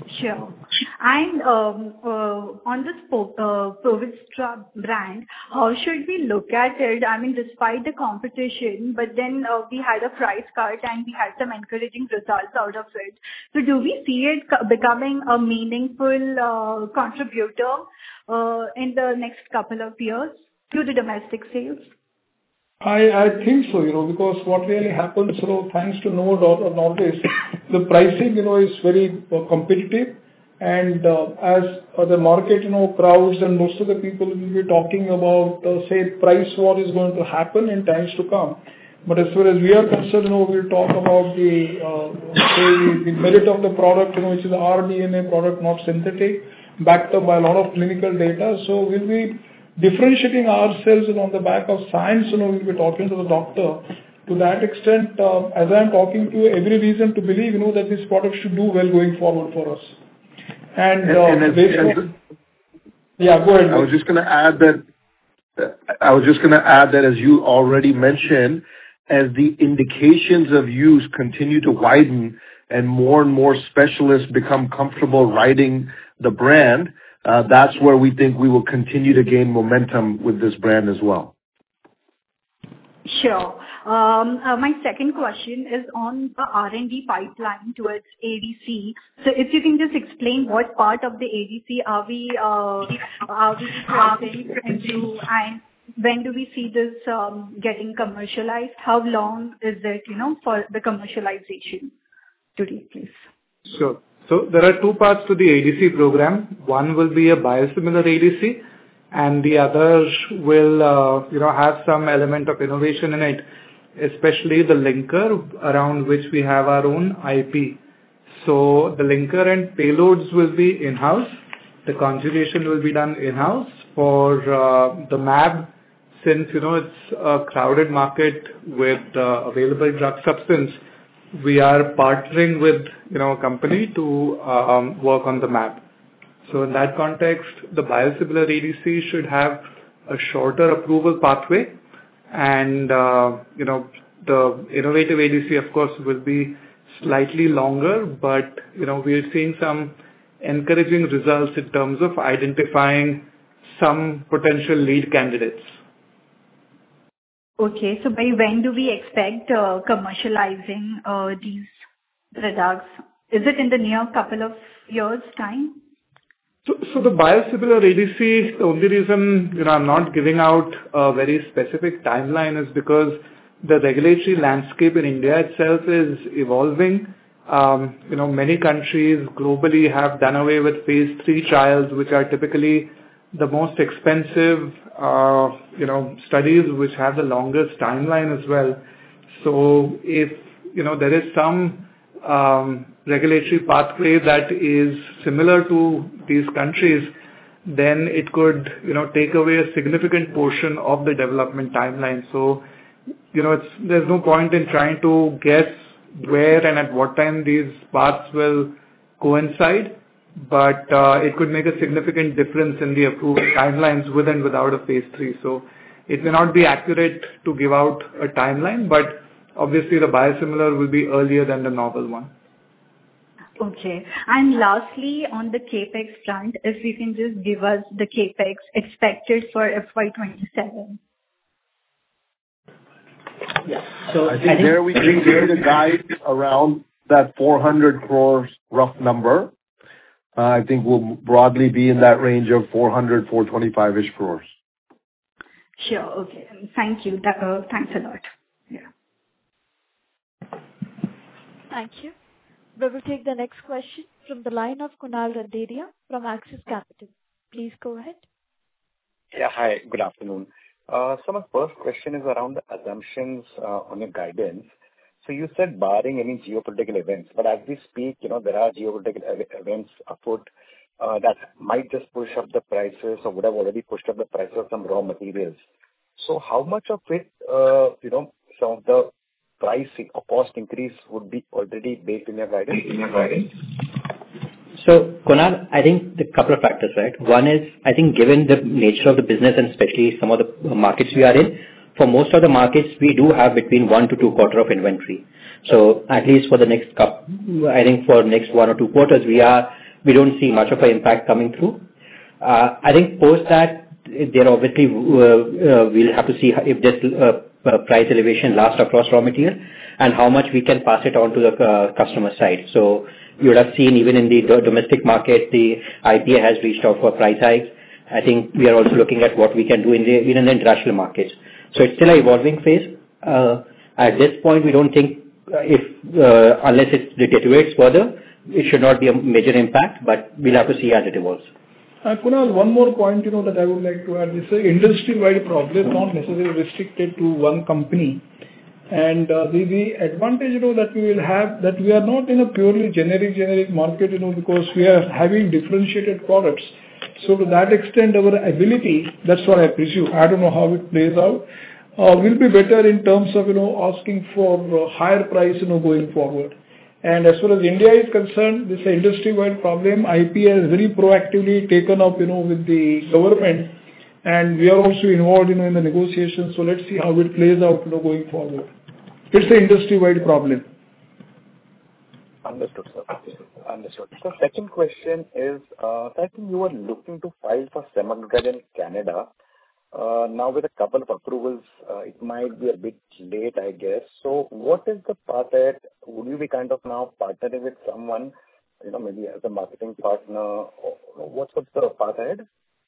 Sure. And on this Poviztra brand, how should we look at it? I mean, despite the competition, but then we had a price cut and we had some encouraging results out of it. So do we see it becoming a meaningful contributor in the next couple of years to the domestic sales? I think so, because what really happens, thanks to Norway, the pricing, is very competitive. And as the market, crowds and most of the people will be talking about, say, price war is going to happen in times to come. But as far as we are concerned, we'll talk about the merit of the product, which is rDNA product, not synthetic, backed up by a lot of clinical data. So we'll be differentiating ourselves on the back of science, we'll be talking to the doctor. To that extent, as I'm talking to you, every reason to believe, that this product should do well going forward for us. And yeah, go ahead. I was just going to add that as you already mentioned, as the indications of use continue to widen and more specialists become comfortable writing the brand, that's where we think we will continue to gain momentum with this brand as well. Sure. My second question is on the R&D pipeline towards ADC. So if you can just explain what part of the ADC are we progressing into, and when do we see this getting commercialized? How long is it, for the commercialization today, please? Sure. So there are two parts to the ADC program. One will be a biosimilar ADC, and the other will, have some element of innovation in it, especially the linker around which we have our own IP. So the linker and payloads will be in-house. The conjugation will be done in-house. For the MAB, since, it's a crowded market with available drug substance, we are partnering with, a company to work on the MAB. So in that context, the biosimilar ADC should have a shorter approval pathway, and the innovative ADC, of course, will be slightly longer, but we are seeing some encouraging results in terms of identifying some potential lead candidates. Okay, so by when do we expect commercializing these products? Is it in the near couple of years' time? So the biosimilar ADC, the only reason, I'm not giving out a very specific timeline is because the regulatory landscape in India itself is evolving. Many countries globally have done away with phase 3 trials, which are typically the most expensive, studies which have the longest timeline as well. So if, there is some regulatory pathway that is similar to these countries, then it could, take away a significant portion of the development timeline. So, there's no point in trying to guess where and at what time these paths will coincide, but it could make a significant difference in the approval timelines with and without a phase 3. So it may not be accurate to give out a timeline, but obviously the biosimilar will be earlier than the novel one. Okay. And lastly, on the CapEx front, if you can just give us the CapEx expected for FY27. Yeah. So I think there we can give the guide around that 400 crores rough number. I think we'll broadly be in that range of 400, 425-ish crores. Sure. Okay. Thank you. Thanks a lot. Yeah. Thank you. We will take the next question from the line of Kunal Randeria from Axis Capital. Please go ahead. Yeah. Hi. Good afternoon. So my first question is around the assumptions on your guidance. So you said barring any geopolitical events, but as we speak, there are geopolitical events afoot that might just push up the prices or would have already pushed up the price of some raw materials. So how much of it, some of the price or cost increase would be already baked in your guidance? So, Kunal, I think the couple of factors, right? One is, I think given the nature of the business and especially some of the markets we are in, for most of the markets, we do have between 1 to 2 quarters of inventory. So at least for the next couple, I think for next 1 or 2 quarters, we are we don't see much of an impact coming through. I think post that, there obviously we'll have to see if this price elevation lasts across raw material and how much we can pass it on to the customer side. So you would have seen even in the domestic market, the IPA has reached out for price hikes. I think we are also looking at what we can do even in the international markets. So it's still an evolving phase. At this point, we don't think unless it deteriorates further, it should not be a major impact, but we'll have to see as it evolves. Kunal, one more point, that I would like to add. This is an industry-wide problem, not necessarily restricted to one company. And the advantage, that we will have, that we are not in a purely generic market, because we are having differentiated products. So to that extent, our ability, that's what I presume, I don't know how it plays out, will be better in terms of, asking for higher price, going forward. And as far as India is concerned, this is an industry-wide problem. IPA has very proactively taken up, with the government, and we are also involved, in the negotiations. So let's see how it plays out, going forward. It's an industry-wide problem. Understood, sir. Understood. So second question is, I think you were looking to file for semaglutide in Canada. Now with a couple of approvals, it might be a bit late, I guess. So what is the path ahead? Would you be kind of now partnering with someone, maybe as a marketing partner? Or what's the path ahead?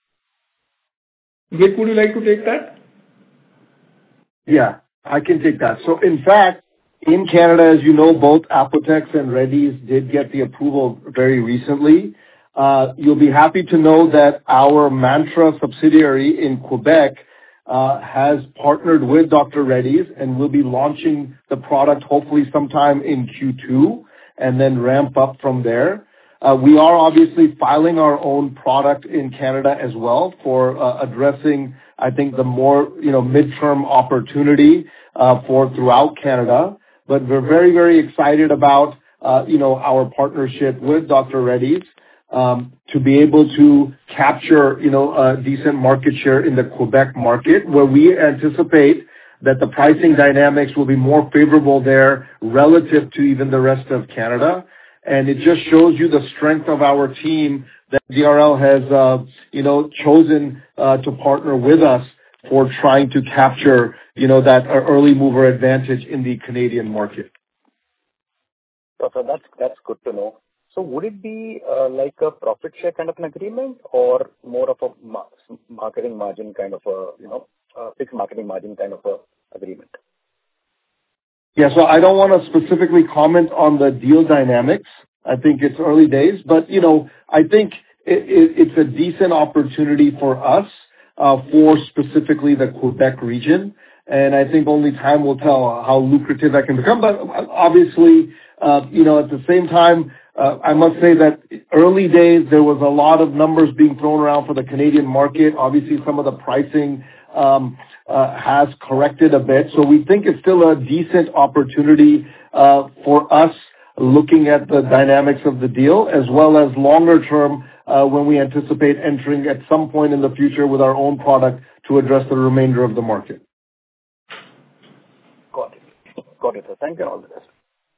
Vivek, would you like to take that? Yeah, I can take that. So in fact, in Canada, as you know, both Apotex and Reddy's did get the approval very recently. You'll be happy to know that our Mantra subsidiary in Quebec has partnered with Dr. Reddy's and will be launching the product hopefully sometime in Q2 and then ramp up from there. We are obviously filing our own product in Canada as well for addressing, I think, the more midterm opportunity for throughout Canada. But we're very, very excited about our partnership with Dr. Reddy's to be able to capture a decent market share in the Quebec market, where we anticipate that the pricing dynamics will be more favorable there relative to even the rest of Canada. And it just shows you the strength of our team that DRL has, chosen to partner with us for trying to capture, that early mover advantage in the Canadian market. So that's good to know. So would it be like a profit share kind of an agreement, or more of a marketing margin kind of fixed marketing margin kind of a agreement? Yeah, so I don't want to specifically comment on the deal dynamics. I think it's early days, but I think it's a decent opportunity for us for specifically the Quebec region, and I think only time will tell how lucrative that can become. But obviously, at the same time, I must say that early days there was a lot of numbers being thrown around for the Canadian market. Obviously, some of the pricing has corrected a bit. So we think it's still a decent opportunity for us looking at the dynamics of the deal, as well as longer term when we anticipate entering at some point in the future with our own product to address the remainder of the market. Got it. Got it, sir. Thank you and all the best.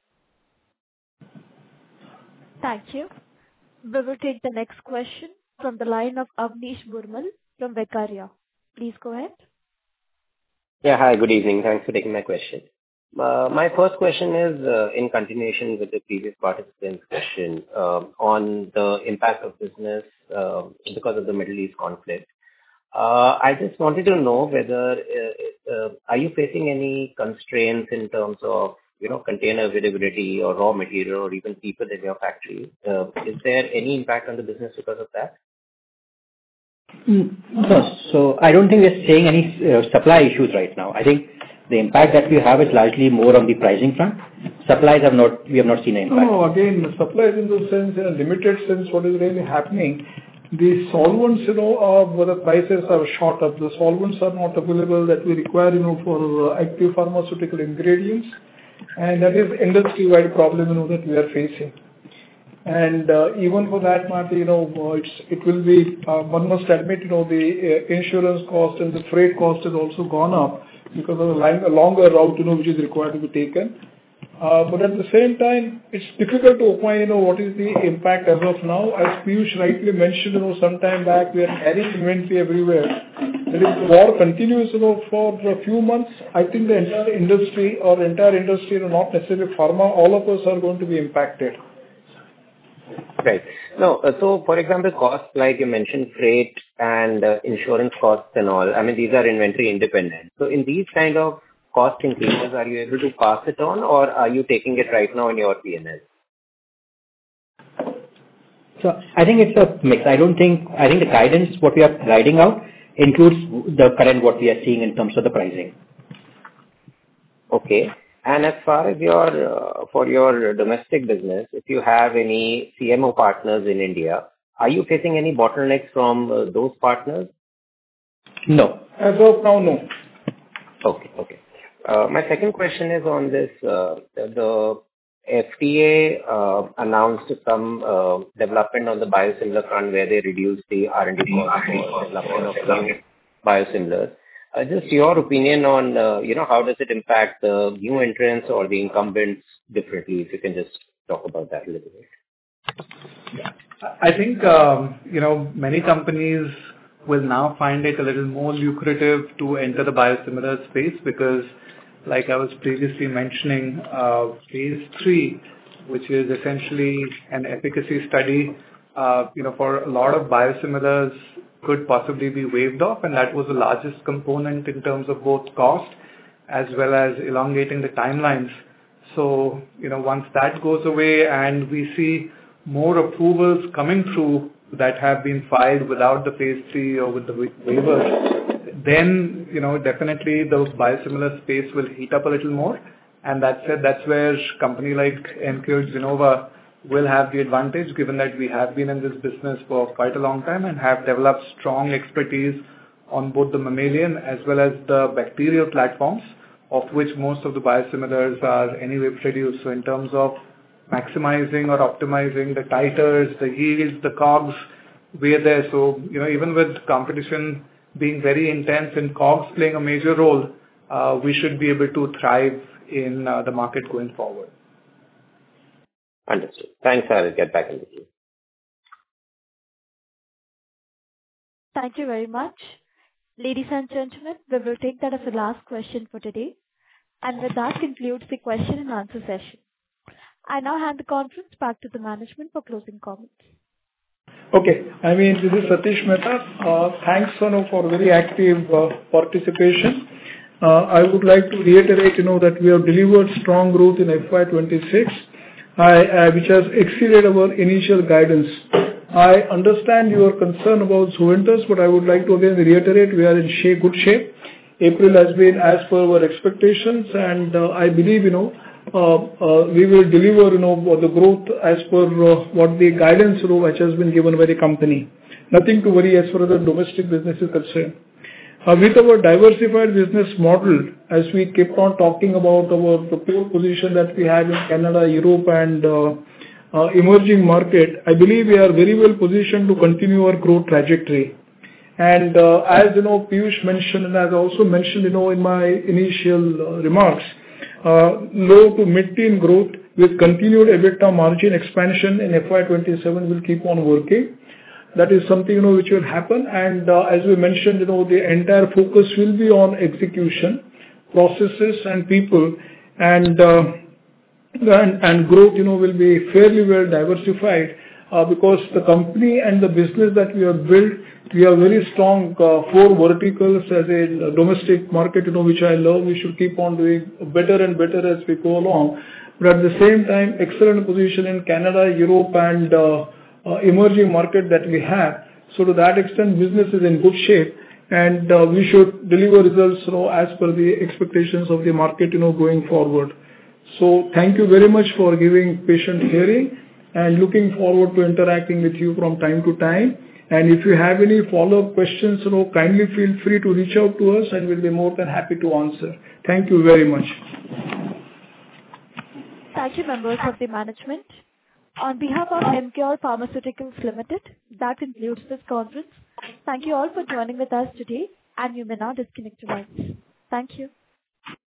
Thank you. We will take the next question from the line of Avnish Burmal from Vaikarya. Please go ahead. Yeah, hi, good evening. Thanks for taking my question. My first question is in continuation with the previous participant's question on the impact of business because of the Middle East conflict. I just wanted to know whether are you facing any constraints in terms of container availability or raw material or even people in your factory? Is there any impact on the business because of that? No. So I don't think we're seeing any supply issues right now. I think the impact that we have is largely more on the pricing front. Supplies we have not seen any impact. No, again, supplies in the sense, in a limited sense, what is really happening, the solvents, where the prices are short up, the solvents are not available that we require, for active pharmaceutical ingredients. And that is industry-wide problem, that we are facing. And even for that matter, it will be, one must admit, the insurance cost and the freight cost has also gone up because of the longer route, which is required to be taken. But at the same time, it's difficult to opine, what is the impact as of now. As Piyush rightly mentioned, some time back, we are carrying inventory everywhere. And if the war continues, for a few months, I think the entire industry, not necessarily pharma, all of us are going to be impacted. Right. No, so for example, costs like you mentioned, freight and insurance costs and all, I mean, these are inventory independent. So in these kind of cost increases, are you able to pass it on, or are you taking it right now in your P&L? So I think it's a mix. I think the guidance, what we are writing out, includes the current what we are seeing in terms of the pricing. Okay. And as far as for your domestic business, if you have any CMO partners in India, are you facing any bottlenecks from those partners? No. As of now, no. Okay. My second question is on this, the FDA announced some development on the biosimilar front where they reduced the R&D cost for development of new biosimilars. Just your opinion on, how does it impact the new entrants or the incumbents differently? If you can just talk about that a little bit. I think, many companies will now find it a little more lucrative to enter the biosimilar space because, like I was previously mentioning, phase 3, which is essentially an efficacy study, for a lot of biosimilars could possibly be waived off, and that was the largest component in terms of both cost as well as elongating the timelines. So, once that goes away and we see more approvals coming through that have been filed without the phase 3 or with the waivers, then, definitely the biosimilar space will heat up a little more. And that's where company like Emcure Genova will have the advantage, given that we have been in this business for quite a long time and have developed strong expertise on both the mammalian as well as the bacterial platforms, of which most of the biosimilars are anyway produced. So in terms of maximizing or optimizing the titers, the yields, the COGS, we are there. So, even with competition being very intense and COGS playing a major role, we should be able to thrive in the market going forward. Understood. Thanks, I will get back in the queue. Thank you very much. Ladies and gentlemen, we will take that as the last question for today. And with that concludes the question and answer session. I now hand the conference back to the management for closing comments. Okay. This is Satish Mehta. Thanks, for very active participation. I would like to reiterate, that we have delivered strong growth in FY26, which has exceeded our initial guidance. I understand your concern about Zuventus, but I would like to again reiterate we are in good shape. April has been as per our expectations, and I believe, we will deliver, the growth as per what the guidance which has been given by the company. Nothing to worry as far as the domestic business is concerned. With our diversified business model, as we keep on talking about the pure position that we have in Canada, Europe, and emerging market, I believe we are very well positioned to continue our growth trajectory. And as Piyush mentioned, and as I also mentioned, in my initial remarks, low to mid-teen growth with continued EBITDA margin expansion in FY27 will keep on working. That is something, which will happen. And as we mentioned, the entire focus will be on execution, processes and people, and growth, will be fairly well diversified because the company and the business that we have built, we have very strong 4 verticals as a domestic market, which I love. We should keep on doing better and better as we go along. But at the same time, excellent position in Canada, Europe, and emerging market that we have. So to that extent, business is in good shape, and we should deliver results, as per the expectations of the market, going forward. So thank you very much for giving patient hearing, and looking forward to interacting with you from time to time. And if you have any follow-up questions, kindly feel free to reach out to us, and we'll be more than happy to answer. Thank you very much. Thank you, members of the management. On behalf of Emcure Pharmaceuticals Limited, that concludes this conference. Thank you all for joining with us today, and you may now disconnect your lines. Thank you.